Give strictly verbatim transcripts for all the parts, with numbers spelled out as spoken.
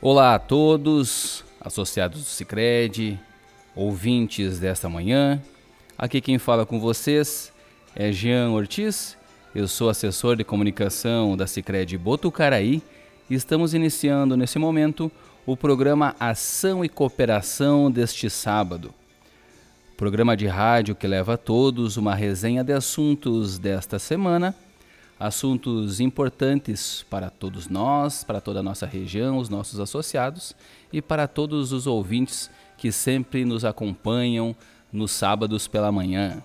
Olá a todos, associados do Sicredi, ouvintes desta manhã. Aqui quem fala com vocês é Jean Ortiz, eu sou assessor de comunicação da Sicredi Botucaraí e estamos iniciando nesse momento o programa Ação e Cooperação deste sábado. Programa de rádio que leva a todos uma resenha de assuntos desta semana, assuntos importantes para todos nós, para toda a nossa região, os nossos associados e para todos os ouvintes que sempre nos acompanham nos sábados pela manhã.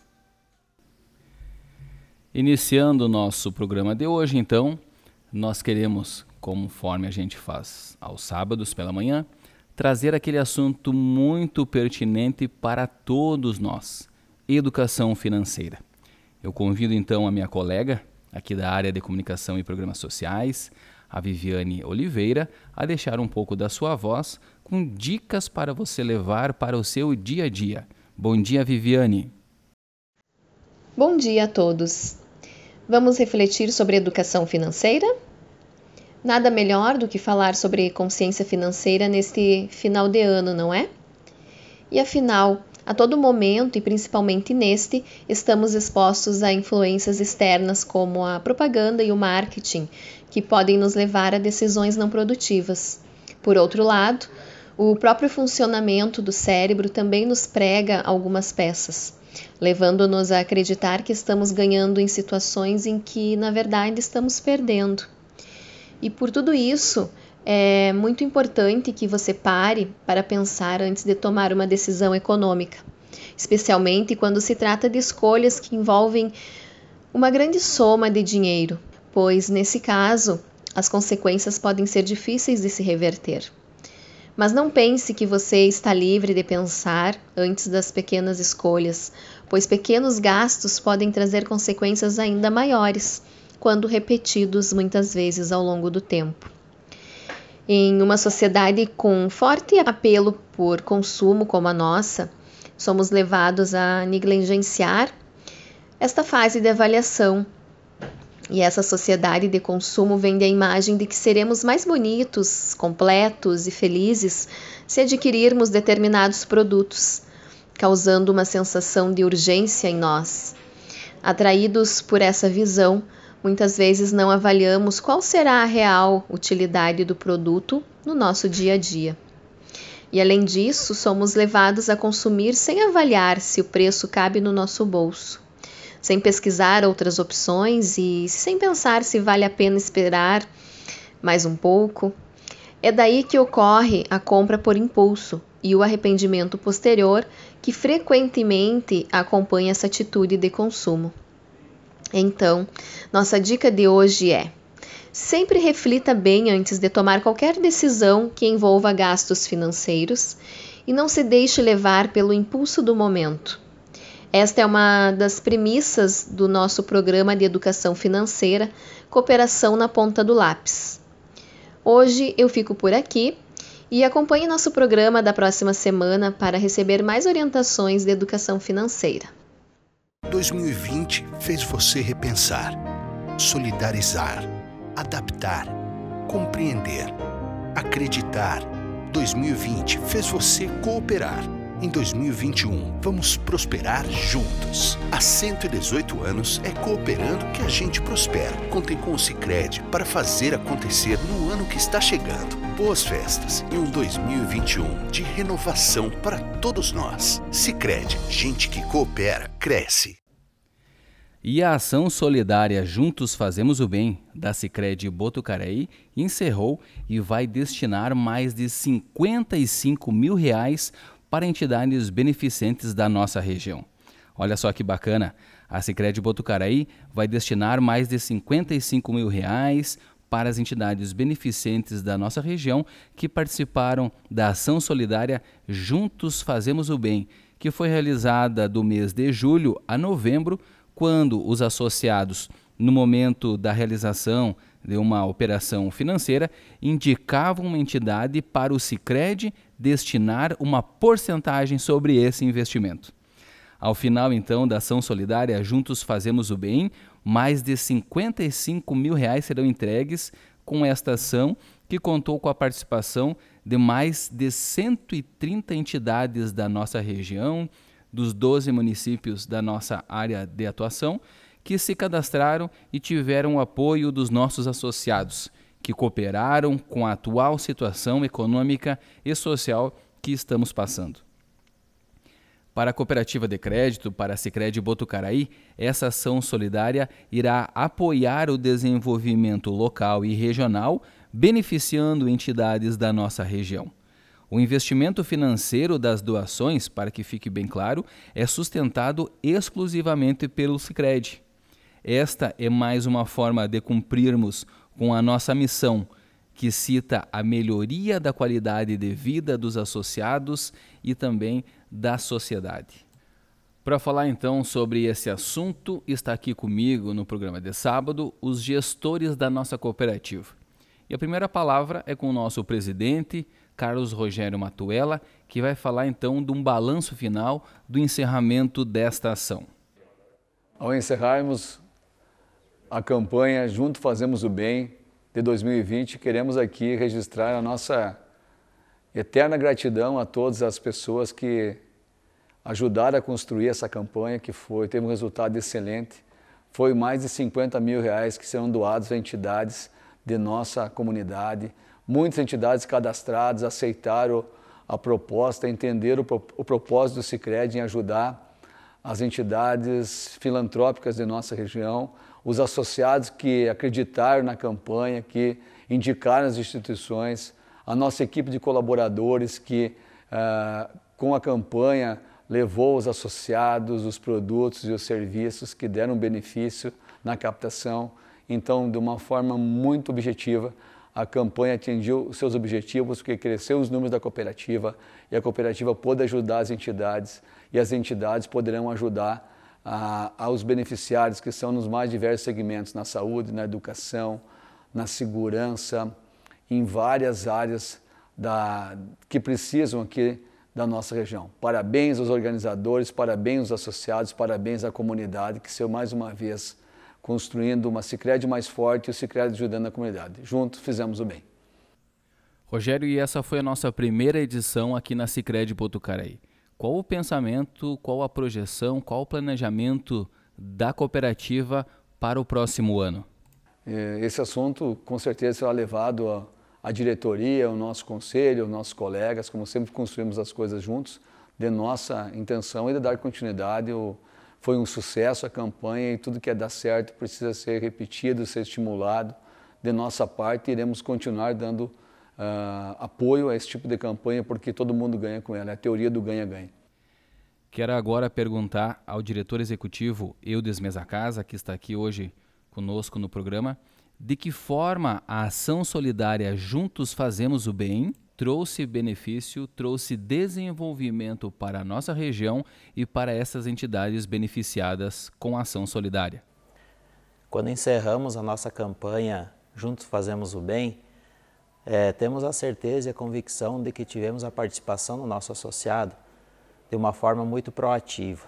Iniciando o nosso programa de hoje, então, nós queremos, conforme a gente faz aos sábados pela manhã, trazer aquele assunto muito pertinente para todos nós, educação financeira. Eu convido então a minha colega, aqui da área de comunicação e programas sociais, a Viviane Oliveira, a deixar um pouco da sua voz com dicas para você levar para o seu dia a dia. Bom dia, Viviane. Bom dia a todos. Vamos refletir sobre educação financeira? Nada melhor do que falar sobre consciência financeira neste final de ano, não é? E afinal, a todo momento e principalmente neste, estamos expostos a influências externas como a propaganda e o marketing, que podem nos levar a decisões não produtivas. Por outro lado, o próprio funcionamento do cérebro também nos prega algumas peças, levando-nos a acreditar que estamos ganhando em situações em que, na verdade, estamos perdendo. E por tudo isso, é muito importante que você pare para pensar antes de tomar uma decisão econômica, especialmente quando se trata de escolhas que envolvem uma grande soma de dinheiro, pois, nesse caso, as consequências podem ser difíceis de se reverter. Mas não pense que você está livre de pensar antes das pequenas escolhas, pois pequenos gastos podem trazer consequências ainda maiores, quando repetidos muitas vezes ao longo do tempo. Em uma sociedade com forte apelo por consumo como a nossa, somos levados a negligenciar esta fase de avaliação. E essa sociedade de consumo vende a imagem de que seremos mais bonitos, completos e felizes se adquirirmos determinados produtos, causando uma sensação de urgência em nós. Atraídos por essa visão, muitas vezes não avaliamos qual será a real utilidade do produto no nosso dia a dia. E além disso, somos levados a consumir sem avaliar se o preço cabe no nosso bolso, sem pesquisar outras opções e sem pensar se vale a pena esperar mais um pouco. É daí que ocorre a compra por impulso e o arrependimento posterior que frequentemente acompanha essa atitude de consumo. Então, nossa dica de hoje é: sempre reflita bem antes de tomar qualquer decisão que envolva gastos financeiros e não se deixe levar pelo impulso do momento. Esta é uma das premissas do nosso programa de educação financeira, Cooperação na Ponta do Lápis. Hoje eu fico por aqui e acompanhe nosso programa da próxima semana para receber mais orientações de educação financeira. dois mil e vinte fez você repensar, solidarizar, adaptar, compreender, acreditar. dois mil e vinte fez você cooperar. Em dois mil e vinte e um, vamos prosperar juntos. Há cento e dezoito anos é cooperando que a gente prospera. Contem com o Sicredi para fazer acontecer no ano que está chegando. Boas festas e um dois mil e vinte e um de renovação para todos nós. Sicredi, gente que coopera, cresce. E a ação solidária Juntos Fazemos o Bem, da Sicredi Botucaraí, encerrou e vai destinar mais de cinquenta e cinco mil reais para entidades beneficentes da nossa região. Olha só que bacana, a Sicredi Botucaraí vai destinar mais de cinquenta e cinco mil reais para as entidades beneficentes da nossa região que participaram da ação solidária Juntos Fazemos o Bem, que foi realizada do mês de julho a novembro, quando os associados, no momento da realização de uma operação financeira, indicavam uma entidade para o Sicredi destinar uma porcentagem sobre esse investimento. Ao final, então, da ação solidária Juntos Fazemos o Bem, mais de cinquenta e cinco mil reais serão entregues com esta ação que contou com a participação de mais de cento e trinta entidades da nossa região, dos doze municípios da nossa área de atuação, que se cadastraram e tiveram o apoio dos nossos associados, que cooperaram com a atual situação econômica e social que estamos passando. Para a Cooperativa de Crédito, para a Sicredi Botucaraí, essa ação solidária irá apoiar o desenvolvimento local e regional, beneficiando entidades da nossa região. O investimento financeiro das doações, para que fique bem claro, é sustentado exclusivamente pelo Sicredi. Esta é mais uma forma de cumprirmos com a nossa missão, que cita a melhoria da qualidade de vida dos associados e também da sociedade. Para falar então sobre esse assunto, está aqui comigo no programa de sábado os gestores da nossa cooperativa. E a primeira palavra é com o nosso presidente, Carlos Rogério Matuella, que vai falar então de um balanço final do encerramento desta ação. Ao encerrarmos a campanha Junto Fazemos o Bem de dois mil e vinte, queremos aqui registrar a nossa eterna gratidão a todas as pessoas que ajudaram a construir essa campanha, que foi, teve um resultado excelente. Foi mais de cinquenta mil reais que serão doados a entidades de nossa comunidade. Muitas entidades cadastradas aceitaram a proposta, entenderam o, o propósito do Sicredi em ajudar as entidades filantrópicas de nossa região, os associados que acreditaram na campanha, que indicaram as instituições, a nossa equipe de colaboradores que, uh, com a campanha, levou os associados, os produtos e os serviços que deram benefício na captação. Então, de uma forma muito objetiva, a campanha atingiu os seus objetivos, porque cresceu os números da cooperativa e a cooperativa pôde ajudar as entidades e as entidades poderão ajudar a, aos beneficiários que são nos mais diversos segmentos, na saúde, na educação, na segurança, em várias áreas da, que precisam aqui da nossa região. Parabéns aos organizadores, parabéns aos associados, parabéns à comunidade que saiu mais uma vez construindo uma Sicredi mais forte e o Sicredi ajudando a comunidade. Juntos fizemos o bem. Rogério, e essa foi a nossa primeira edição aqui na Sicredi Botucaraí. Qual o pensamento, qual a projeção, qual o planejamento da cooperativa para o próximo ano? Esse assunto com certeza será levado à diretoria, ao nosso conselho, aos nossos colegas, como sempre construímos as coisas juntos, de nossa intenção é de dar continuidade. Foi um sucesso a campanha e tudo que é dar certo precisa ser repetido, ser estimulado. De nossa parte, iremos continuar dando uh, apoio a esse tipo de campanha, porque todo mundo ganha com ela, é a teoria do ganha-ganha. Quero agora perguntar ao diretor executivo Eudes Mesacasa, que está aqui hoje conosco no programa, de que forma a ação solidária Juntos Fazemos o Bem trouxe benefício, trouxe desenvolvimento para a nossa região e para essas entidades beneficiadas com a ação solidária. Quando encerramos a nossa campanha Juntos Fazemos o Bem, é, temos a certeza e a convicção de que tivemos a participação do nosso associado de uma forma muito proativa,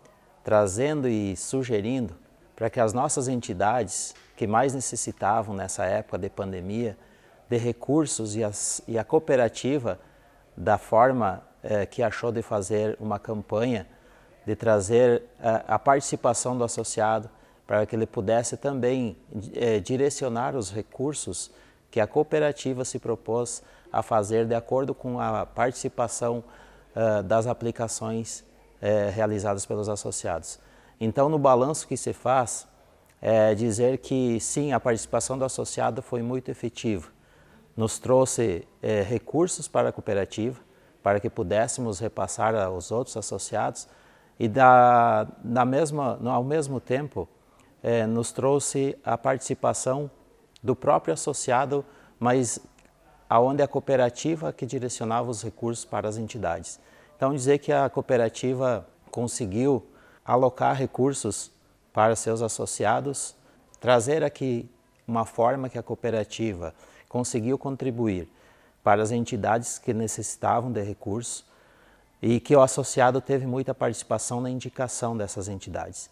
trazendo e sugerindo para que as nossas entidades que mais necessitavam nessa época de pandemia de recursos e, as, e a cooperativa, da forma eh, que achou de fazer uma campanha, de trazer eh, a participação do associado para que ele pudesse também eh, direcionar os recursos que a cooperativa se propôs a fazer de acordo com a participação eh, das aplicações eh, realizadas pelos associados. Então, no balanço que se faz, é dizer que sim, a participação do associado foi muito efetiva. Nos trouxe é, recursos para a cooperativa, para que pudéssemos repassar aos outros associados e da, na mesma, ao mesmo tempo é, nos trouxe a participação do próprio associado, mas aonde a cooperativa que direcionava os recursos para as entidades. Então dizer que a cooperativa conseguiu alocar recursos para seus associados, trazer aqui uma forma que a cooperativa conseguiu contribuir para as entidades que necessitavam de recursos e que o associado teve muita participação na indicação dessas entidades.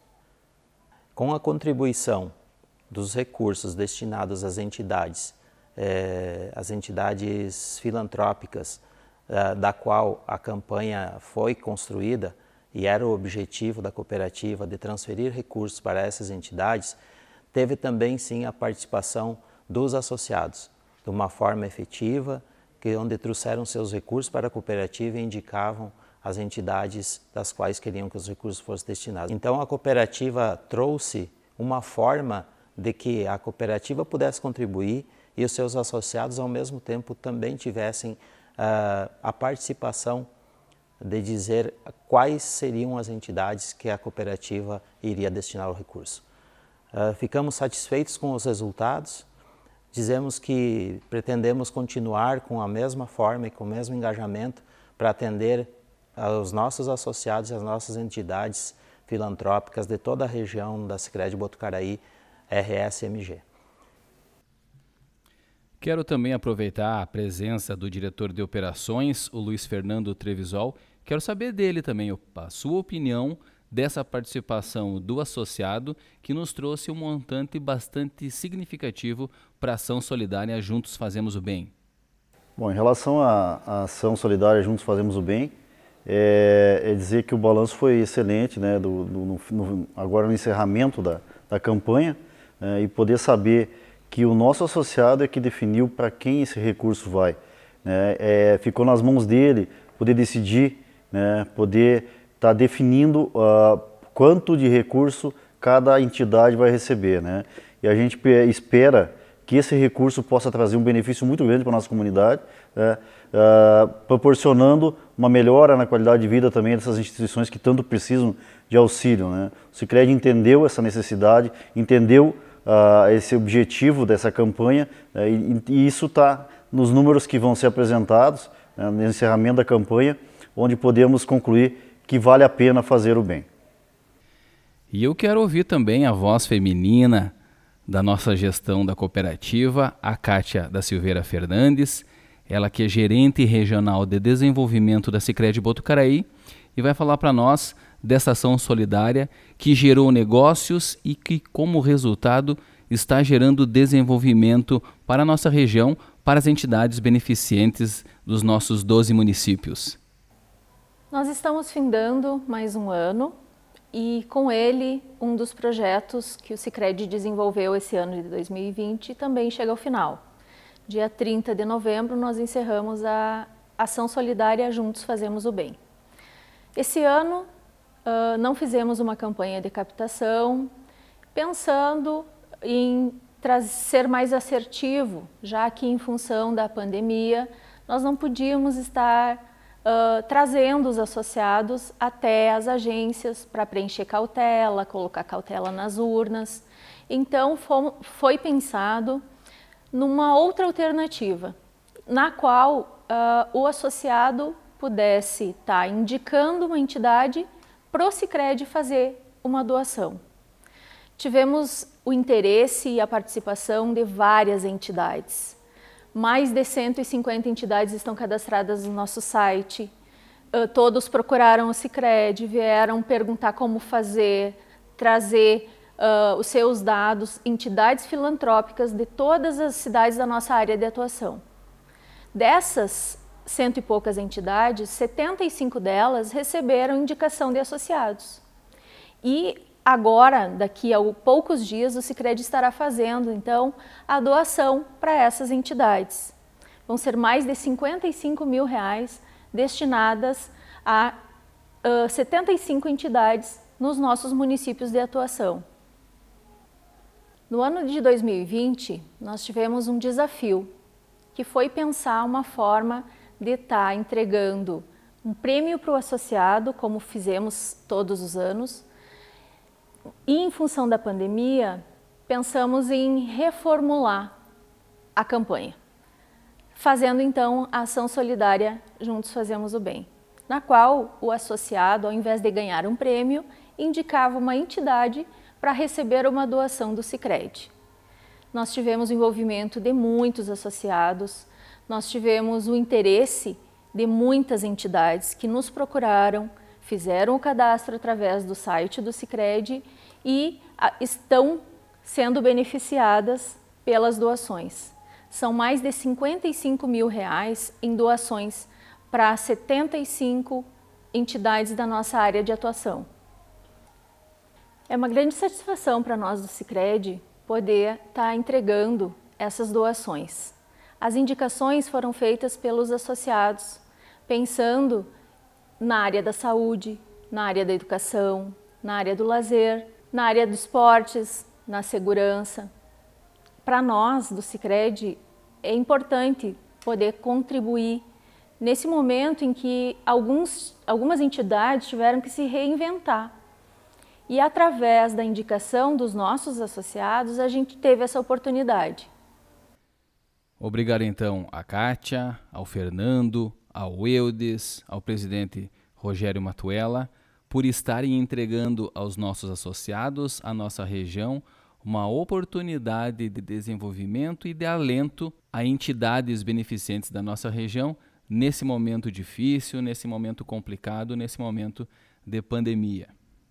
Com a contribuição dos recursos destinados às entidades eh, as entidades filantrópicas eh, da qual a campanha foi construída, e era o objetivo da cooperativa de transferir recursos para essas entidades, teve também sim a participação dos associados, de uma forma efetiva, que onde trouxeram seus recursos para a cooperativa e indicavam as entidades das quais queriam que os recursos fossem destinados. Então a cooperativa trouxe uma forma de que a cooperativa pudesse contribuir e os seus associados ao mesmo tempo também tivessem uh, a participação de dizer quais seriam as entidades que a cooperativa iria destinar o recurso. Uh, ficamos satisfeitos com os resultados, dizemos que pretendemos continuar com a mesma forma e com o mesmo engajamento para atender aos nossos associados e às nossas entidades filantrópicas de toda a região da Sicredi Botucaraí R S M G. Quero também aproveitar a presença do diretor de operações, o Luiz Fernando Trevisol. Quero saber dele também a sua opinião dessa participação do associado, que nos trouxe um montante bastante significativo para a ação solidária Juntos Fazemos o Bem. Bom, em relação à, à ação solidária Juntos Fazemos o Bem, é, é dizer que o balanço foi excelente, né, do, do, no, no, agora no encerramento da, da campanha, é, e poder saber que o nosso associado é que definiu para quem esse recurso vai. Né, é, ficou nas mãos dele poder decidir, né, poder estar tá definindo uh, quanto de recurso cada entidade vai receber, né? E a gente espera que esse recurso possa trazer um benefício muito grande para a nossa comunidade, né? uh, proporcionando uma melhora na qualidade de vida também dessas instituições que tanto precisam de auxílio, né? O Sicredi entendeu essa necessidade, entendeu uh, esse objetivo dessa campanha, né? e, e isso está nos números que vão ser apresentados, né, no encerramento da campanha, onde podemos concluir que vale a pena fazer o bem. E eu quero ouvir também a voz feminina da nossa gestão da cooperativa, a Kátia da Silveira Fernandes, ela que é gerente regional de desenvolvimento da Sicredi Botucaraí, e vai falar para nós dessa ação solidária que gerou negócios e que, como resultado, está gerando desenvolvimento para a nossa região, para as entidades beneficentes dos nossos doze municípios. Nós estamos findando mais um ano e, com ele, um dos projetos que o Sicredi desenvolveu esse ano de dois mil e vinte também chega ao final. Dia trinta de novembro, nós encerramos a Ação Solidária Juntos Fazemos o Bem. Esse ano, uh, não fizemos uma campanha de captação, pensando em ser mais assertivo, já que, em função da pandemia, nós não podíamos estar Uh, trazendo os associados até as agências para preencher cautela, colocar cautela nas urnas. Então foi, foi pensado numa outra alternativa, na qual uh, o associado pudesse estar tá indicando uma entidade para o Sicredi fazer uma doação. Tivemos o interesse e a participação de várias entidades. Mais de cento e cinquenta entidades estão cadastradas no nosso site. Uh, todos procuraram o Sicredi, vieram perguntar como fazer, trazer uh, os seus dados, entidades filantrópicas de todas as cidades da nossa área de atuação. Dessas cento e poucas entidades, setenta e cinco delas receberam indicação de associados. E agora, daqui a poucos dias, o Sicredi estará fazendo, então, a doação para essas entidades. Vão ser mais de cinquenta e cinco mil reais destinadas a uh, setenta e cinco entidades nos nossos municípios de atuação. No ano de dois mil e vinte, nós tivemos um desafio, que foi pensar uma forma de estar entregando um prêmio para o associado, como fizemos todos os anos. E, em função da pandemia, pensamos em reformular a campanha, fazendo então a ação solidária Juntos Fazemos o Bem, na qual o associado, ao invés de ganhar um prêmio, indicava uma entidade para receber uma doação do Sicredi. Nós tivemos o envolvimento de muitos associados, nós tivemos o interesse de muitas entidades que nos procuraram, fizeram o cadastro através do site do Sicredi e a, estão sendo beneficiadas pelas doações. são mais de cinquenta e cinco mil reais em doações para setenta e cinco entidades da nossa área de atuação. É uma grande satisfação para nós do Sicredi poder estar entregando essas doações. As indicações foram feitas pelos associados, pensando na área da saúde, na área da educação, na área do lazer, na área dos esportes, na segurança. Para nós, do Sicredi, é importante poder contribuir nesse momento em que alguns, algumas entidades tiveram que se reinventar. E através da indicação dos nossos associados, a gente teve essa oportunidade. Obrigado então a Kátia, ao Fernando, ao Eudes, ao presidente Rogério Matuella, por estarem entregando aos nossos associados, à nossa região, uma oportunidade de desenvolvimento e de alento a entidades beneficentes da nossa região nesse momento difícil, nesse momento complicado, nesse momento de pandemia.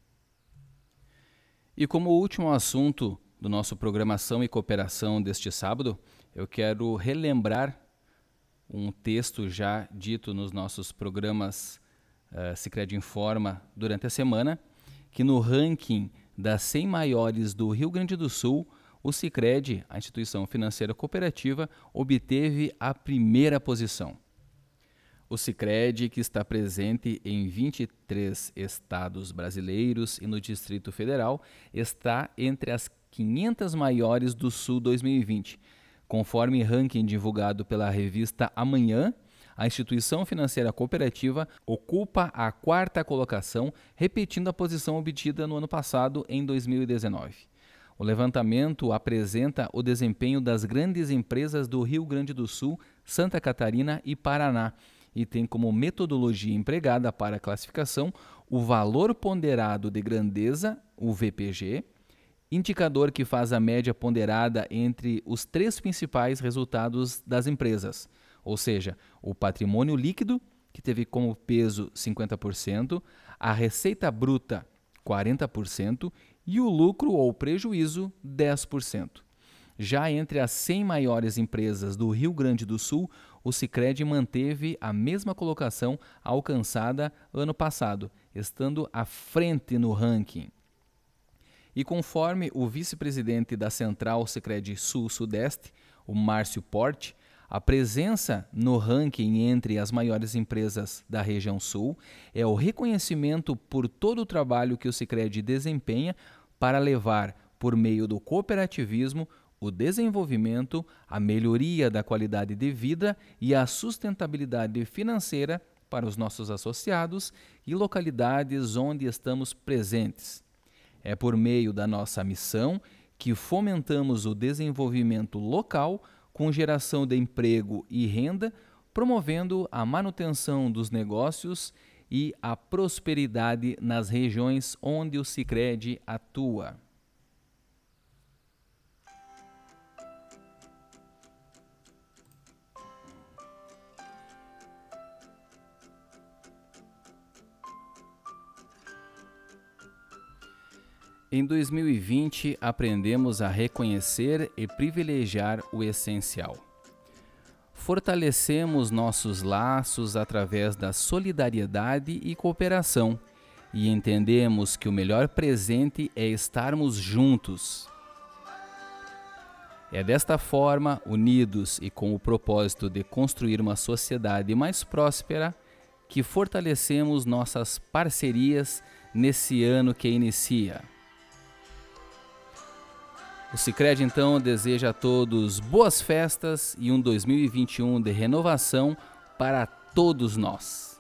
E como último assunto do nosso Programação e Cooperação deste sábado, eu quero relembrar um texto já dito nos nossos programas uh, Sicredi Informa durante a semana, que no ranking das cem maiores do Rio Grande do Sul, o Sicredi, a instituição financeira cooperativa, obteve a primeira posição. O Sicredi, que está presente em vinte e três estados brasileiros e no Distrito Federal, está entre as quinhentas maiores do Sul dois mil e vinte. Conforme ranking divulgado pela revista Amanhã, a instituição financeira cooperativa ocupa a quarta colocação, repetindo a posição obtida no ano passado, em dois mil e dezenove. O levantamento apresenta o desempenho das grandes empresas do Rio Grande do Sul, Santa Catarina e Paraná, e tem como metodologia empregada para a classificação o valor ponderado de grandeza, o V P G, indicador que faz a média ponderada entre os três principais resultados das empresas, ou seja, o patrimônio líquido, que teve como peso cinquenta por cento, a receita bruta quarenta por cento e o lucro ou prejuízo dez por cento. Já entre as cem maiores empresas do Rio Grande do Sul, o Sicredi manteve a mesma colocação alcançada ano passado, estando à frente no ranking. E conforme o vice-presidente da Central Sicredi Sul-Sudeste, o Márcio Porte, a presença no ranking entre as maiores empresas da região Sul é o reconhecimento por todo o trabalho que o Sicredi desempenha para levar, por meio do cooperativismo, o desenvolvimento, a melhoria da qualidade de vida e a sustentabilidade financeira para os nossos associados e localidades onde estamos presentes. É por meio da nossa missão que fomentamos o desenvolvimento local com geração de emprego e renda, promovendo a manutenção dos negócios e a prosperidade nas regiões onde o Sicredi atua. Em dois mil e vinte, aprendemos a reconhecer e privilegiar o essencial. Fortalecemos nossos laços através da solidariedade e cooperação e entendemos que o melhor presente é estarmos juntos. É desta forma, unidos e com o propósito de construir uma sociedade mais próspera, que fortalecemos nossas parcerias nesse ano que inicia. O Sicredi, então, deseja a todos boas festas e um dois mil e vinte e um de renovação para todos nós.